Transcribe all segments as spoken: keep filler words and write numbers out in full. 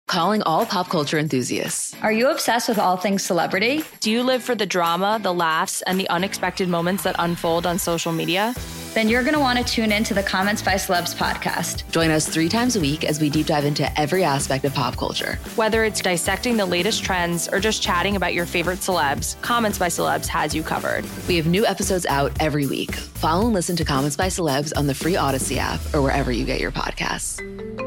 Calling all pop culture enthusiasts. Are you obsessed with all things celebrity? Do you live for the drama, the laughs, and the unexpected moments that unfold on social media? Then you're going to want to tune in to the Comments by Celebs podcast. Join us three times a week as we deep dive into every aspect of pop culture. Whether it's dissecting the latest trends or just chatting about your favorite celebs, Comments by Celebs has you covered. We have new episodes out every week. Follow and listen to Comments by Celebs on the free Odyssey app or wherever you get your podcasts.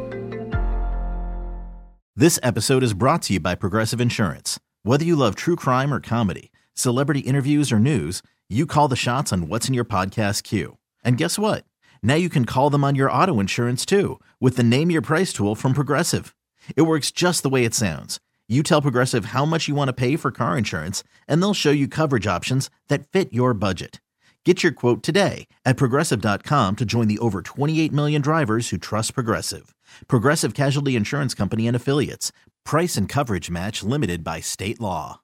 This episode is brought to you by Progressive Insurance. Whether you love true crime or comedy, celebrity interviews or news, you call the shots on what's in your podcast queue. And guess what? Now you can call them on your auto insurance too with the Name Your Price tool from Progressive. It works just the way it sounds. You tell Progressive how much you want to pay for car insurance, and they'll show you coverage options that fit your budget. Get your quote today at Progressive dot com to join the over twenty-eight million drivers who trust Progressive. Progressive Casualty Insurance Company and Affiliates. Price and coverage match limited by state law.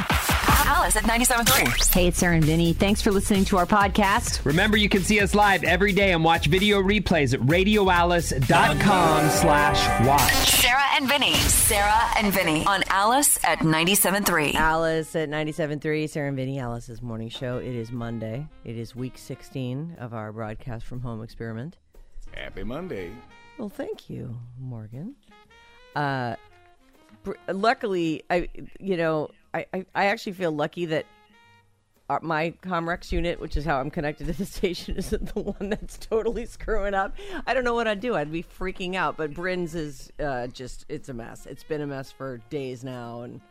Alice at ninety-seven point three. Hey, it's Sarah and Vinny. Thanks for listening to our podcast. Remember, you can see us live every day and watch video replays at radio alice dot com slash watch. Sarah and Vinny. Sarah and Vinny on Alice at ninety-seven point three. Alice at ninety-seven point three. Sarah and Vinny, Alice's morning show. It is Monday. It is week sixteen of our broadcast from home experiment. Happy Monday. Well, thank you, Morgan. Uh, br- luckily, I, you know, I, I, I actually feel lucky that our, my Comrex unit, which is how I'm connected to the station, isn't the one that's totally screwing up. I don't know what I'd do. I'd be freaking out. But Bryn's is uh, just, it's a mess. It's been a mess for days now. And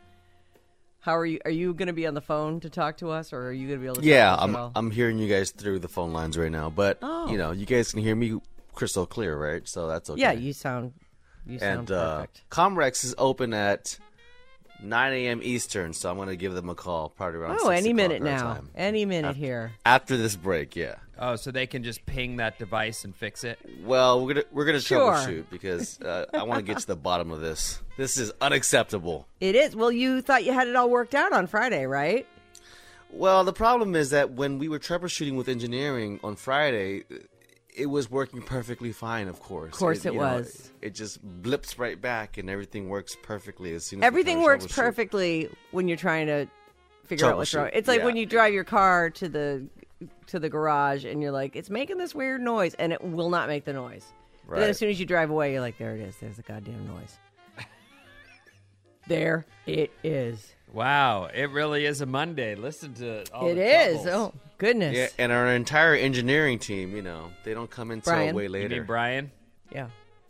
how are you? Are you going to be on the phone to talk to us, or are you going to be able to yeah, talk to us I'm, at all? I'm hearing you guys through the phone lines right now. But, Oh. you know, you guys can hear me crystal clear, right? So that's okay. Yeah, you sound, you sound and, uh, perfect. Comrex is open at nine a.m. Eastern, so I'm going to give them a call probably around Oh, six any o'clock minute our now. time. Any minute After- here. After this break, yeah. Oh, so they can just ping that device and fix it? Well, we're gonna we're gonna Sure. troubleshoot because uh, I want to get to the bottom of this. This is unacceptable. It is. Well, you thought you had it all worked out on Friday, right? Well, the problem is that when we were troubleshooting with engineering on Friday, it was working perfectly fine, of course. Of course it you know, was. it just blips right back and everything works perfectly as soon as we Everything kinda works troubleshoot. perfectly when you're trying to figure out what's Troubleshoot, wrong. It's like yeah. when you drive your car to the to the garage and you're like, it's making this weird noise, and it will not make the noise. But then Right. as soon as you drive away, you're like, there it is. There's the goddamn noise. There it is. Wow, it really is a Monday. Listen to all It the is. troubles. Oh, goodness. Yeah, and our entire engineering team, you know, they don't come until Brian. way You later. mean Brian? Yeah.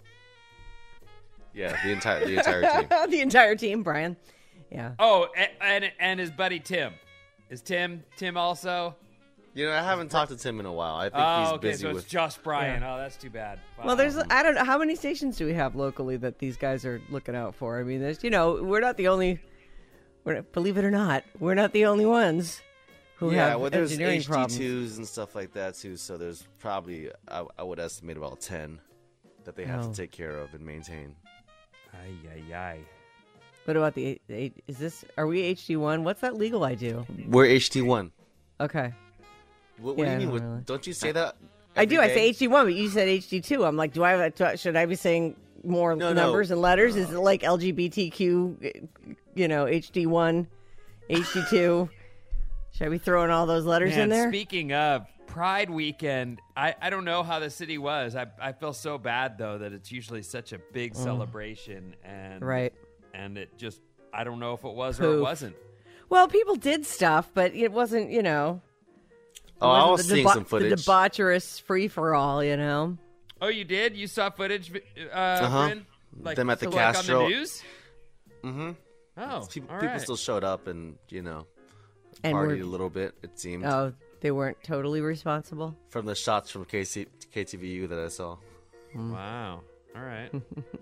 Yeah, the entire the entire team. The entire team, Brian. Yeah. Oh, and, and and his buddy Tim. Is Tim Tim also? You know, I haven't talked to Tim in a while. I think Oh, he's okay, busy so with. it's just Brian. Oh, that's too bad. Wow. Well, there's, I don't know, how many stations do we have locally that these guys are looking out for? I mean, there's, you know, we're not the only, we're not, believe it or not, we're not the only ones who yeah, have well, there's engineering H D problems. twos and stuff like that too. So there's probably I, I would estimate about ten that they have Oh. to take care of and maintain. Ay, ay, ay. What about the, the, is this, are we H D one? What's that legal I do? We're H D one. Okay. What, what Yeah, do I you mean? don't What- really- Don't you say that? I do, every I say day? H D one, but you said H D two. I'm like, do I have, a, do I- should I be saying more No, no. numbers and letters? Is it like L G B T Q, you know, H D one, H D two? Should I be throwing all those letters Man, in there? Speaking of Pride weekend, I, I don't know how the city was. I I feel so bad though that it's usually such a big celebration and Right. and it just I don't know if it was or it Poof. wasn't. Well, people did stuff, but it wasn't, you know. Oh, I wasn't was the seeing deba- some footage. The debaucherous free-for-all, you know? Oh, you did? You saw footage, uh, Uh-huh. Bryn? Like, Them at the so like Castro. on the news? Mm-hmm. Oh, People, all people right. still showed up and you know And partied we're- a little bit. It seemed Oh, they weren't totally responsible? from the shots from K C, K T V U that I saw. Wow. All right.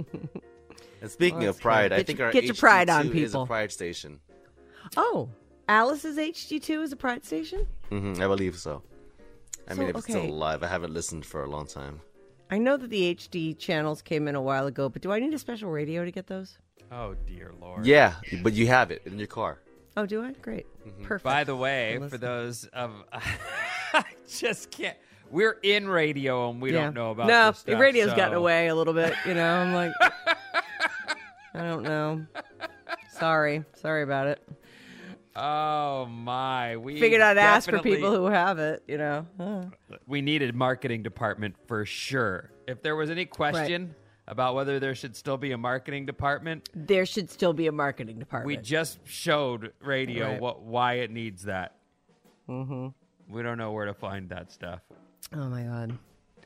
And speaking Well, of that's Pride, good. I Get think your- our get your H D two pride on, is a people. Pride station. Oh, Alice's H D two is a Pride station? hmm I believe so. I So, mean, if it's okay. still alive, I haven't listened for a long time. I know that the H D channels came in a while ago, but do I need a special radio to get those? Oh, dear Lord. Yeah, but you have it in your car. Oh, do I? Great. Perfect. By the way, Listen. for those of... I just can't... We're in radio and we Yeah. don't know about No, this the stuff, radio's so- gotten away a little bit, you know? I'm like, I don't know. Sorry. Sorry about it. Oh my! We Figured I'd ask for definitely- people who have it, you know. Huh. We needed marketing department for sure. If there was any question about whether there should still be a marketing department, There should still be a marketing department. we just showed radio Right. what why it needs that. Mm-hmm. We don't know where to find that stuff. Oh my god.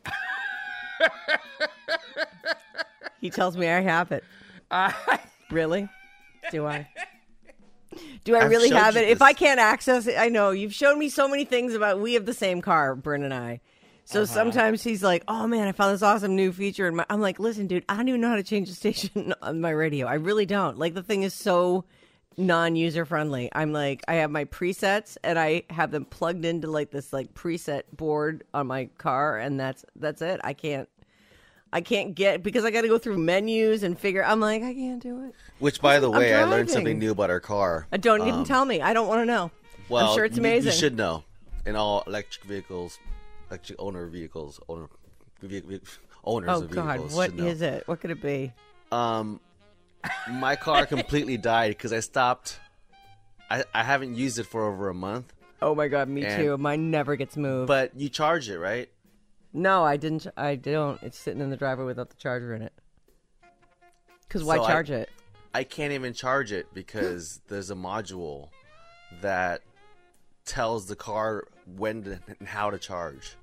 He tells me I have it. Really? Do I? Do I I've really showed have you it? If this. I can't access it, I know. You've shown me so many things about we have the same car, Bryn and I. So sometimes he's like, oh man, I found this awesome new feature. And I'm like, listen, dude, I don't even know how to change the station on my radio. I really don't. Like, the thing is so non-user friendly. I'm like, I have my presets and I have them plugged into like this like preset board on my car, and that's that's it. I can't I can't get, because I got to go through menus and figure. I'm like, I can't do it. Which, by the I'm way, I learned driving. something new about our car. Uh, Don't even Um, tell me. I don't want to know. Well, I'm sure it's you- amazing. You should know. In all electric vehicles, electric owner vehicles, owner ve- ve- owners Oh of God, vehicles what should know. is it? What could it be? Um, my car completely died because I stopped. I, I haven't used it for over a month. Oh my God, me And- too. Mine never gets moved. But you charge it, right? No, I didn't. I don't. It's sitting in the driveway without the charger in it. Because why So I- charge it? I can't even charge it because there's a module that tells the car when to, and how to charge.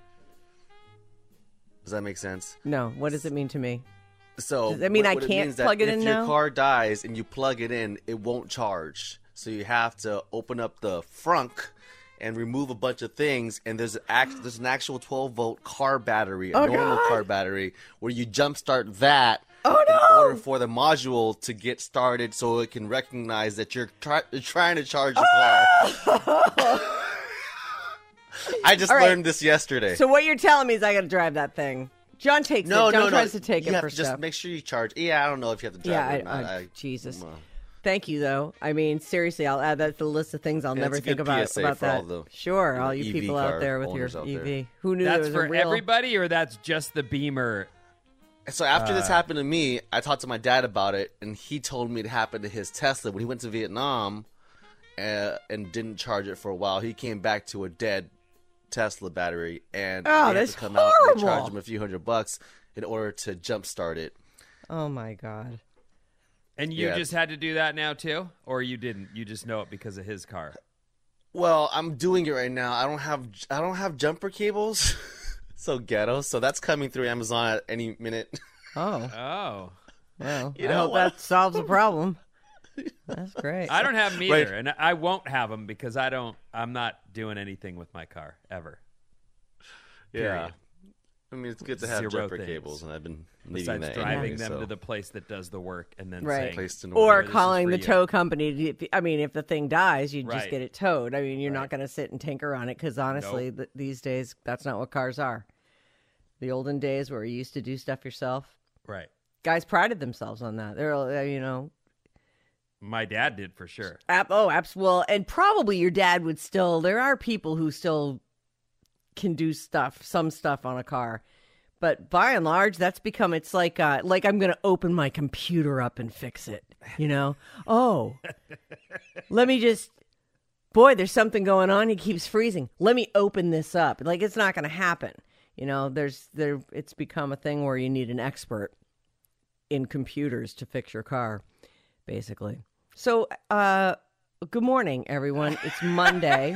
Does that make sense? No. What does it mean to me? So Does that mean what- I what it can't means that plug it if in your now? car dies and you plug it in, it won't charge. So you have to open up the frunk and remove a bunch of things. And there's an act, there's an actual twelve volt car battery, a Oh, normal God. car battery, where you jumpstart that. Oh, In no. order for the module to get started, so it can recognize that you're, try- you're trying to charge your car. I just All right. learned this yesterday. So what you're telling me is I got to drive that thing. John takes no, it. John no, no. tries to take you it have for to just stuff. make sure you charge. Yeah, I don't know if you have to drive Yeah, it or I, not. I, I- Jesus. uh, Thank you, though. I mean, seriously, I'll add that to the list of things I'll And never it's a think good about, P S A about for that. all the, sure, you know, all you E V people out car there with your owners out E there. V. Who knew there That's was for a real... everybody, or that's just the Beamer? So after Uh. this happened to me, I talked to my dad about it, and he told me it happened to his Tesla when he went to Vietnam uh, and didn't charge it for a while. He came back to a dead Tesla battery, and Oh, they had that's to come out and they horrible. charged him a few hundred bucks in order to jumpstart it. Oh, my God. And you Yeah. just had to do that now too, or you didn't? You just know it because of his car. Well, I'm doing it right now. I don't have I don't have jumper cables, so ghetto. So that's coming through Amazon at any minute. Oh, Oh, well, You I know hope what? that solves the problem. That's great. I don't have them either, Right. and I won't have them because I don't. I'm not doing anything with my car ever. Yeah. Period. I mean, it's good to have Zero jumper things. cables, and I've been needing Besides that driving anyway, them so. to the place that does the work and then Right. saying, Placed in Or order. this is calling for the you. tow company. to- I mean, if the thing dies, you just Right. get it towed. I mean, you're not Right. going to sit and tinker on it because honestly, th- these days, that's not what cars are. The olden days where you used to do stuff yourself, right. guys prided themselves on that. They're, uh, you know, My dad did for sure. ap- oh, abs- well, and probably your dad would still. There are people who still can do stuff, some stuff on a car. But by and large, that's become, it's like, uh, like I'm going to open my computer up and fix it, you know? Oh, let me just, boy, there's something going on. It keeps freezing. Let me open this up. Like, it's not going to happen. You know, there's, there, it's become a thing where you need an expert in computers to fix your car, basically. So, uh, good morning, everyone. It's Monday.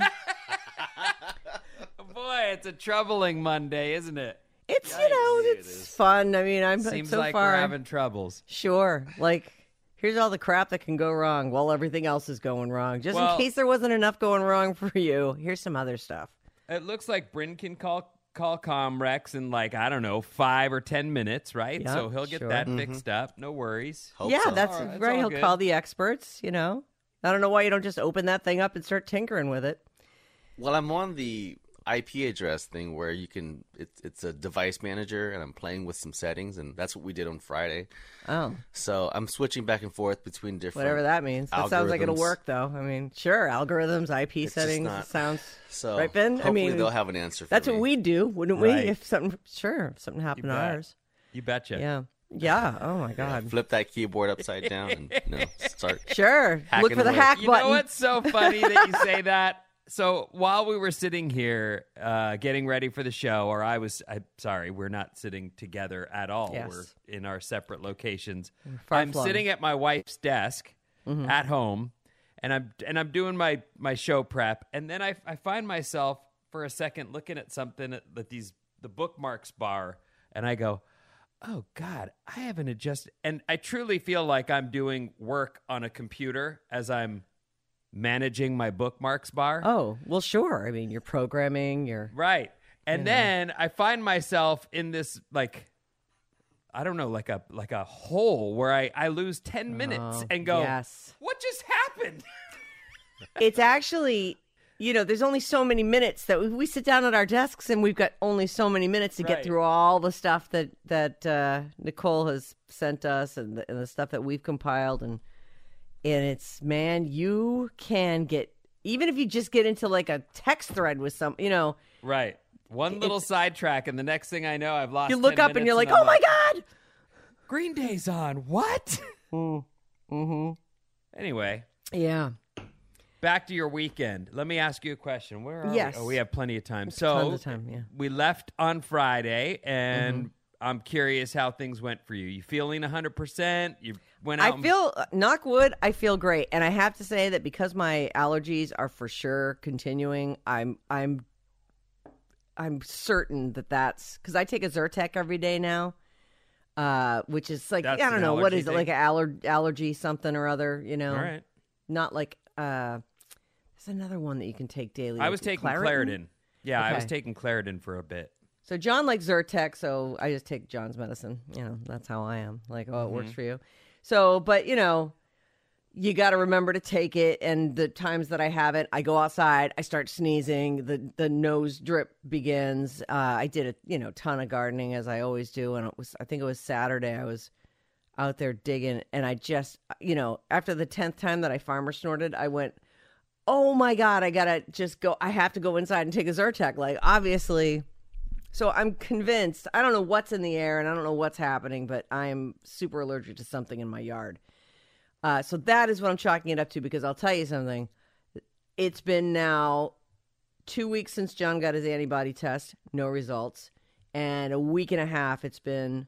Boy, it's a troubling Monday, isn't it? It's, you know, it's fun. I mean, I'm Seems so like far. we're having troubles. Sure. Like, here's all the crap that can go wrong while everything else is going wrong. Just Well- in case there wasn't enough going wrong for you, here's some other stuff. It looks like Bryn can call call Comrex in like, I don't know, five or ten minutes, right? Yeah, so he'll get sure. that fixed up. No worries. Hope yeah, so. that's All right, it's right. all He'll good. call the experts, you know. I don't know why you don't just open that thing up and start tinkering with it. Well, I'm on the I P address thing where you can. It's it's a device manager, and I'm playing with some settings, and that's what we did on Friday. Oh, So I'm switching back and forth between different. whatever that means. That sounds like it'll algorithms. work, though. I mean, sure, algorithms, I P It's just settings, not- sounds So right, Ben? I hopefully mean, they'll have an answer. For that's me. what we do, wouldn't we? Right. If something, sure, if something happened to bet. ours. You betcha. Yeah. Yeah. Oh my God. Flip that keyboard upside down and you know, start. Sure. Look hacking for the away. hack You button. know what's so funny that you say that? So while we were sitting here uh, getting ready for the show, or I was, I'm sorry, we're not sitting together at all. Yes. We're in our separate locations. far I'm flung. sitting at my wife's desk Mm-hmm. at home, and I'm and I'm doing my my show prep, and then I I find myself for a second looking at something at, at these the bookmarks bar, and I go, oh God, I haven't adjusted, and I truly feel like I'm doing work on a computer as I'm managing my bookmarks bar. Oh, well, sure. I mean, you're programming, you're... Right. And You know. then I find myself in this, like, I don't know, like a like a hole where I, I lose ten minutes Oh, and go, yes. what just happened? It's actually, you know, there's only so many minutes that we, we sit down at our desks and we've got only so many minutes to Right. get through all the stuff that, that uh, Nicole has sent us and the, and the stuff that we've compiled. And, and it's, man, you can get, even if you just get into like a text thread with some, you know, Right. One little sidetrack, and the next thing I know, I've lost you look ten up and you're like, minutes, oh my I'm God. Green Day's on. What? Mm-hmm. Anyway, Yeah. back to your weekend. Let me ask you a question. Where are Yes. we? Oh, we have plenty of time. So Tons of time, yeah. we left on Friday, and I'm curious how things went for you. You feeling one hundred percent? You went out I and- feel, knock wood, I feel great. And I have to say that because my allergies are for sure continuing, I'm, I'm, I'm certain that that's, because I take a Zyrtec every day now, uh, which is like, That's I don't an know, what allergy is it, thing? like an aller- allergy something or other, you know? All right. Not like, uh, there's another one that you can take daily. I was Like taking Claritin. Yeah, I was Okay. taking Claritin for a bit. So John likes Zyrtec, so I just take John's medicine. You know, that's how I am. Like, oh, it works Mm-hmm. for you. So, but you know, you got to remember to take it. And the times that I have it, I go outside, I start sneezing, the the nose drip begins. Uh, I did a you know ton of gardening as I always do, and it was I think it was Saturday. I was out there digging, and I just you know after the tenth time that I farmer snorted, I went, oh my God, I gotta just go. I have to go inside and take a Zyrtec. Like obviously. So I'm convinced, I don't know what's in the air and I don't know what's happening, but I'm super allergic to something in my yard. Uh, so that is what I'm chalking it up to, because I'll tell you something. It's been now two weeks since John got his antibody test, no results. And a week and a half, it's been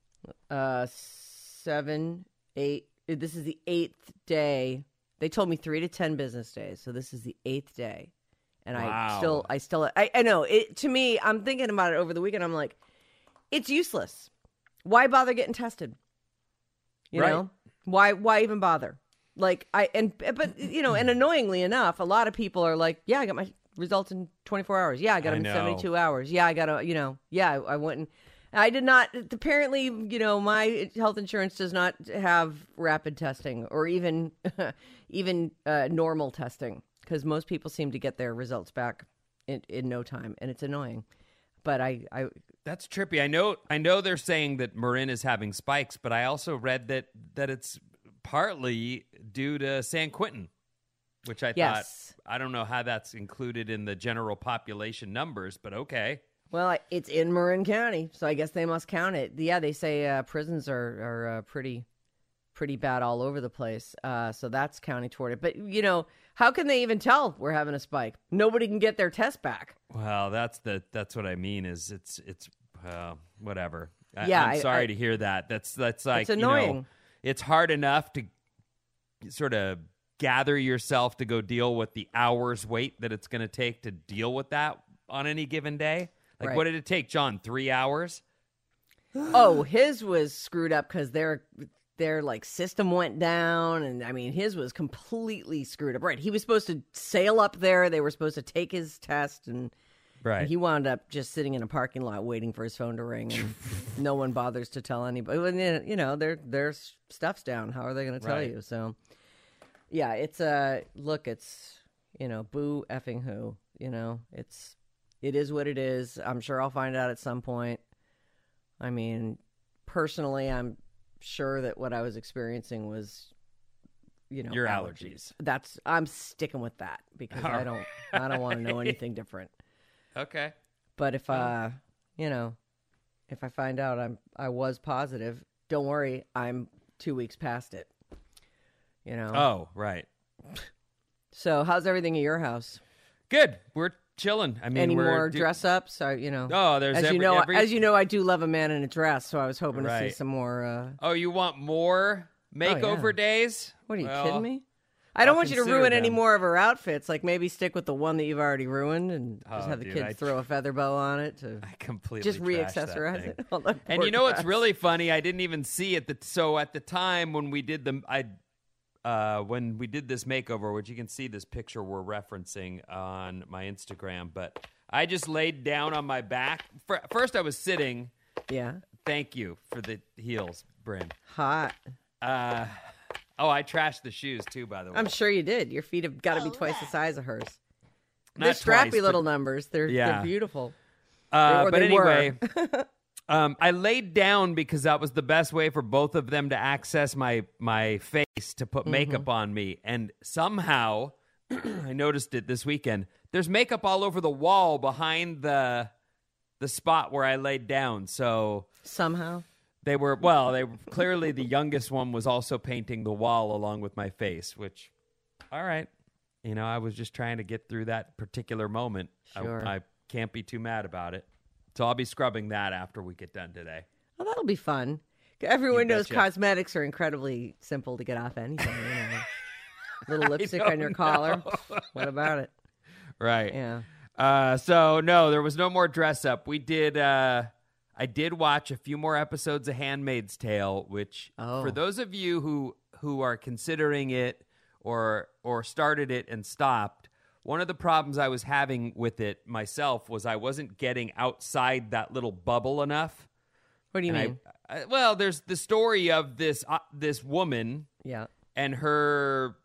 uh, seven, eight. This is the eighth day. They told me three to ten business days. So this is the eighth day. And I Wow. still, I still, I, I know it. To me, I'm thinking about it over the weekend. I'm like, it's useless. Why bother getting tested? You Right. know, why, why even bother? Like I and but you know, and annoyingly enough, a lot of people are like, yeah, I got my results in twenty-four hours. Yeah, I got I them in know. seventy-two hours. Yeah, I got a, you know, yeah, I, I went and I did not. Apparently, you know, my health insurance does not have rapid testing or even even uh, normal testing, because most people seem to get their results back in, in no time, and it's annoying. But I, I That's trippy. I know I know they're saying that Marin is having spikes, but I also read that that it's partly due to San Quentin, which I Yes. thought, I don't know how that's included in the general population numbers, but okay. well, I- it's in Marin County, so I guess they must count it. Yeah, they say uh, prisons are are uh, pretty pretty bad all over the place, uh, so that's counting toward it. But you know, how can they even tell we're having a spike? Nobody can get their test back. Well, that's the that's what I mean is it's it's uh, whatever. I, Yeah, I'm I- sorry I- to hear that. That's that's like It's annoying. You know, it's hard enough to sort of gather yourself to go deal with the hours wait that it's going to take to deal with that on any given day. Like, Right. what did it take, John? Three hours? Oh, his was screwed up because their their like system went down, and I mean his was completely screwed up. Right, he was supposed to sail up there. They were supposed to take his test, and, Right. and he wound up just sitting in a parking lot waiting for his phone to ring, and no one bothers to tell anybody. When, you know, their their stuff's down. How are they going to tell Right. you? So, yeah, it's a uh, look. It's you know, boo effing who. You know, it's it is what it is. I'm sure I'll find out at some point. I mean, personally, I'm sure that what I was experiencing was, you know, Your allergies. That's I'm sticking with that because I don't I don't want to know anything different. Okay. But if uh, you know, if I find out I'm I was positive, don't worry, I'm two weeks past it. You know? Oh, right. So how's everything at your house? Good. We're chilling. I mean, Any we're more do- dress ups? I, you know. Oh, there's as every, you know, every... as you know, I do love a man in a dress. So I was hoping to Right. see some more. Uh... Oh, you want more makeover Oh, yeah. days? What are you Well, kidding me? I don't I'll want you to consider ruin any them. more of her outfits. Like maybe stick with the one that you've already ruined and just Oh, have the dude, kids I- throw a feather bow on it to I completely just trashed re-accessorize that it. thing. on the And poor you know what's dress. really funny? I didn't even see it. The, so at the time when we did the, I, uh, when we did this makeover, which you can see this picture we're referencing on my Instagram, but I just laid down on my back. For, first, I was sitting. Yeah. Thank you for the heels, Bryn. Hot. Uh, oh, I trashed the shoes too, by the way. I'm sure you did. Your feet have got to be twice the size of hers. Not They're strappy twice, little but- numbers. They're Yeah. they're beautiful. Uh, Or but they were. anyway, um, I laid down because that was the best way for both of them to access my my face to put makeup Mm-hmm. on me. And somehow, I noticed it this weekend. There's makeup all over the wall behind the the spot where I laid down. So Somehow. they were well. They were, clearly the youngest one was also painting the wall along with my face. Which, all right, you know, I was just trying to get through that particular moment. I- Sure. I can't be too mad about it. So I'll be scrubbing that after we get done today. Well, that'll be fun. Everyone You knows betcha. cosmetics are incredibly simple to get off anything. You know. Little lipstick on your don't collar. know. What about it? Right. Yeah. Uh, so no, there was no more dress up. We did. Uh, I did watch a few more episodes of *Handmaid's Tale*, which Oh. for those of you who who are considering it or or started it and stopped, one of the problems I was having with it myself was I wasn't getting outside that little bubble enough. What do you And I- mean? I, well, there's the story of this uh, this woman Yeah. and her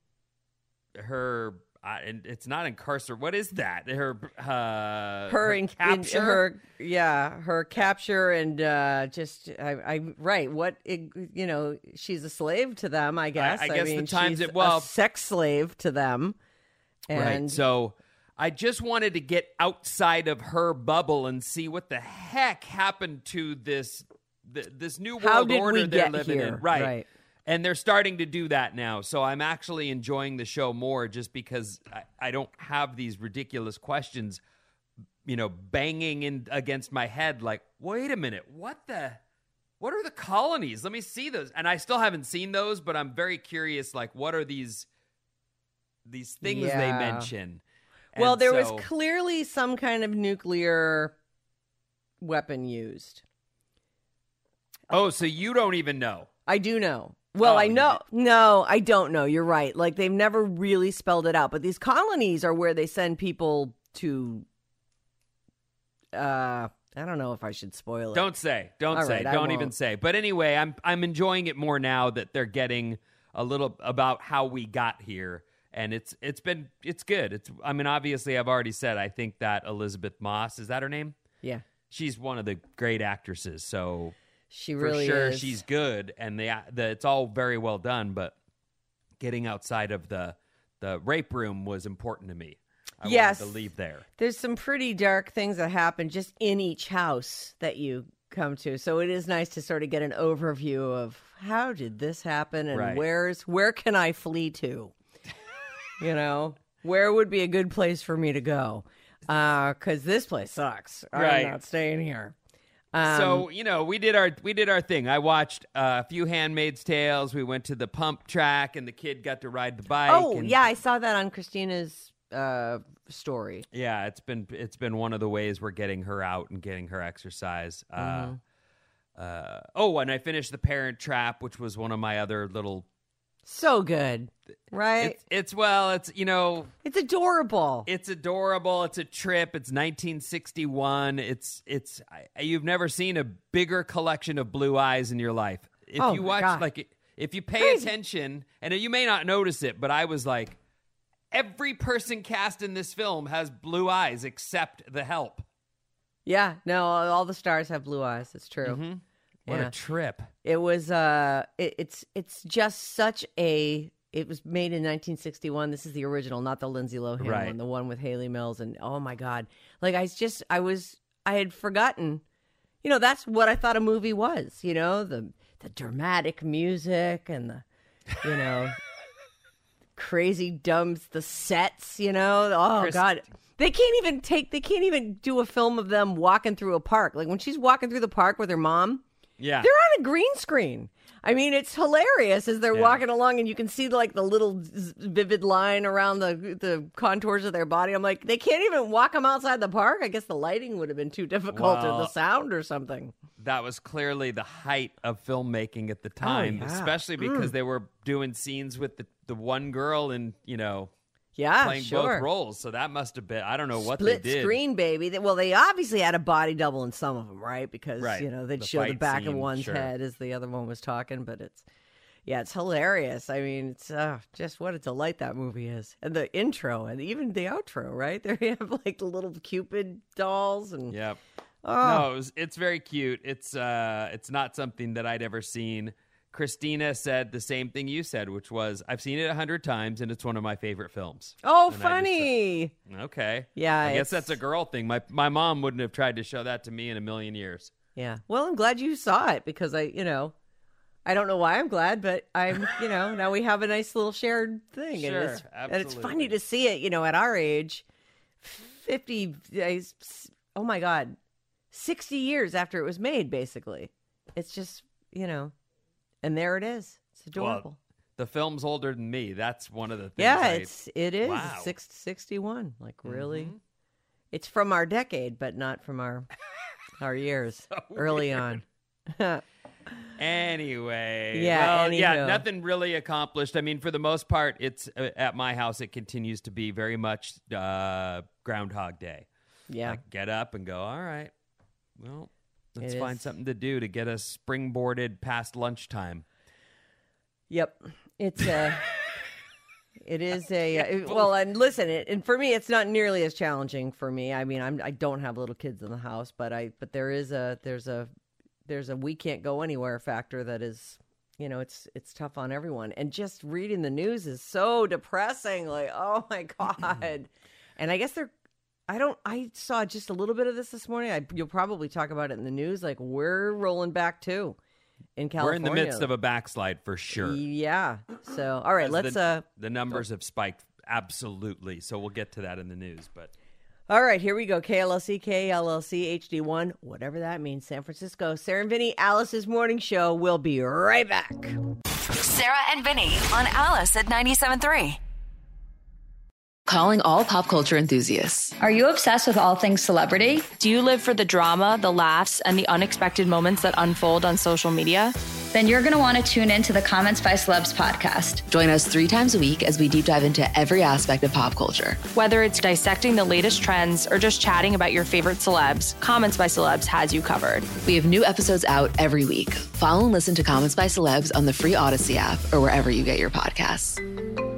her uh, and it's not incarcer. What is that? Her uh, Her, in, in- capture. her, yeah, her capture and uh, just, I, I, right. What, it, you know, she's a slave to them, I guess. I guess the mean, times she's it- well- a sex slave to them. And Right. So I just wanted to get outside of her bubble and see what the heck happened to this th- this new world How did order we they're get living here? in. Right. Right. And they're starting to do that now. So I'm actually enjoying the show more just because I, I don't have these ridiculous questions, you know, banging in against my head like, wait a minute, what the what are the colonies? Let me see those. And I still haven't seen those, but I'm very curious, like, what are these these things they Yeah. mention? well, And there so- was clearly some kind of nuclear weapon used. Oh, so you don't even know. I do know. Well, Oh, I you know. No, I don't know. You're right. Like, they've never really spelled it out. But these colonies are where they send people to. Uh, I don't know if I should spoil it. Don't say. Don't All say. right, I don't even won't. say. But anyway, I'm I'm enjoying it more now that they're getting a little about how we got here, and it's it's been it's good. It's I mean, obviously, I've already said I think that Elizabeth Moss, is that her name? Yeah, She's one of the great actresses. So she for really sure, is. she's good, and the, the it's all very well done. But getting outside of the the rape room was important to me. I Yes. wanted to leave there. There's some pretty dark things that happen just in each house that you come to. So it is nice to sort of get an overview of how did this happen and Right. where's where can I flee to? You know, where would be a good place for me to go? Uh, cuz this place sucks. Right. I'm not staying here. Um, So you know, we did our we did our thing. I watched uh, a few *Handmaid's Tales*. We went to the pump track, and the kid got to ride the bike. Oh, and- yeah, I saw that on Christina's uh, story. yeah. It's been it's been one of the ways we're getting her out and getting her exercise. Mm-hmm. Uh, uh, oh, and I finished *The Parent Trap*, which was one of my other little. So good, right? It's, it's well, it's you know, It's adorable. it's adorable. It's a trip. It's nineteen sixty-one. It's it's I, you've never seen a bigger collection of blue eyes in your life. If Oh, you my watch God. like if you pay Crazy. attention, and you may not notice it, but I was like, every person cast in this film has blue eyes except the help. Yeah, no, all the stars have blue eyes. It's true. Mm-hmm. What Yeah. a trip! It was uh it, it's it's just such a it was made in nineteen sixty-one. This is the original, not the Lindsay Lohan Right. one, the one with Haley Mills, and oh my god. Like I just I was I had forgotten. You know, that's what I thought a movie was, you know, the the dramatic music and the, you know, crazy dumb, the sets, you know. Oh, Chris- God. They can't even take, they can't even do a film of them walking through a park. Like when she's walking through the park with her mom, Yeah. they're on a green screen. I mean, it's hilarious as they're Yeah. walking along and you can see like the little z- vivid line around the the contours of their body. I'm like, they can't even walk them outside the park. I guess the lighting would have been too difficult or Well, the sound or something. That was clearly the height of filmmaking at the time, Oh, yeah. especially because they were doing scenes with the, the one girl and, you know, Yeah, playing sure. both roles. So that must have been, I don't know what Split they did. screen, baby. They- Well, they obviously had a body double in some of them, right? Because, Right. you know, they'd The show the fight back of scene, one's sure. head as the other one was talking, but it's, yeah, it's hilarious. I mean, it's uh, just what a delight that movie is. And the intro and even the outro, right? There you have like the little Cupid dolls and Yep. oh, No, it was, it's very cute. It's uh, it's not something that I'd ever seen. Christina said the same thing you said, which was, I've seen it a hundred times and it's one of my favorite films. oh, And I just funny. said, okay. Yeah, I guess it's- that's a girl thing. My my mom wouldn't have tried to show that to me in a million years. Yeah. Well, I'm glad you saw it because I, you know, I don't know why I'm glad, but I'm, you know, now we have a nice little shared thing. Sure, and, it's, and it's funny absolutely. to see it, you know, at our age, fifty, oh my God, sixty years after it was made, basically. It's just, you know, and there it is. It's adorable. Well, the film's older than me. That's one of the things. yeah, I- it's, it is Wow. six, sixty-one. Like, really? Mhm. It's from our decade, but not from our, our years early on. Anyway, Yeah, well, yeah, anywho. nothing really accomplished. I mean, for the most part, it's uh, at my house. It continues to be very much uh, Groundhog Day. Yeah. Like, get up and go. All right, well, let's It find is. something to do to get us springboarded past lunchtime. Yep. It's a. It is a uh, it- well, and listen, it, and for me, it's not nearly as challenging for me. I mean, I'm I don't have little kids in the house, but I but there is a there's a there's a we can't go anywhere factor that is, you know, it's it's tough on everyone. And just reading the news is so depressing. Like, oh my God. And I guess they're. I don't. I saw just a little bit of this this morning. I, you'll probably talk about it in the news. Like, we're rolling back too in California. We're in the midst of a backslide for sure. Yeah. So, all right, As let's. the, uh the numbers have spiked absolutely. So we'll get to that in the news, but. All right, here we go. K L L C, K L L C, H D one, whatever that means. San Francisco. Sarah and Vinny, Alice's morning show. We'll be right back. Sarah and Vinny on Alice at ninety-seven point three. Calling all pop culture enthusiasts. Are you obsessed with all things celebrity? Do you live for the drama, the laughs, and the unexpected moments that unfold on social media? Then you're going to want to tune in to the Comments by Celebs podcast. Join us three times a week as we deep dive into every aspect of pop culture. Whether it's dissecting the latest trends or just chatting about your favorite celebs, Comments by Celebs has you covered. We have new episodes out every week. Follow and listen to Comments by Celebs on the free Odyssey app or wherever you get your podcasts.